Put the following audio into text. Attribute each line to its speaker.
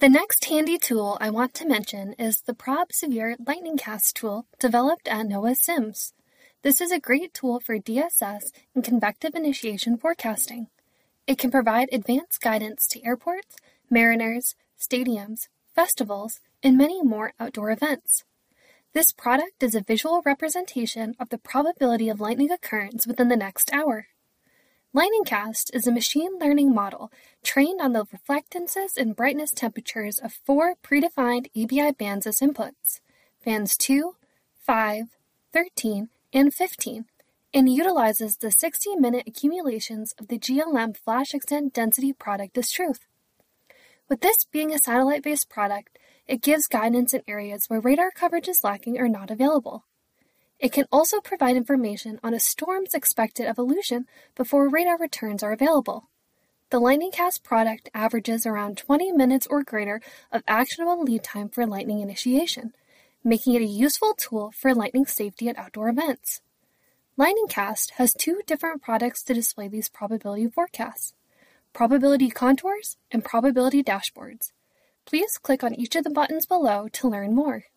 Speaker 1: The next handy tool I want to mention is the Prob Severe Lightningcast tool developed at NOAA SIMS. This is a great tool for DSS and convective initiation forecasting. It can provide advanced guidance to airports, mariners, stadiums, festivals, and many more outdoor events. This product is a visual representation of the probability of lightning occurrence within the next hour. Lightningcast is a machine learning model trained on the reflectances and brightness temperatures of 4 predefined ABI bands as inputs, bands 2, 5, 13, and 15, and utilizes the 60-minute accumulations of the GLM flash extent density product as truth. With this being a satellite-based product, it gives guidance in areas where radar coverage is lacking or not available. It can also provide information on a storm's expected evolution before radar returns are available. The Lightningcast product averages around 20 minutes or greater of actionable lead time for lightning initiation, making it a useful tool for lightning safety at outdoor events. Lightningcast has 2 different products to display these probability forecasts: probability contours and probability dashboards. Please click on each of the buttons below to learn more.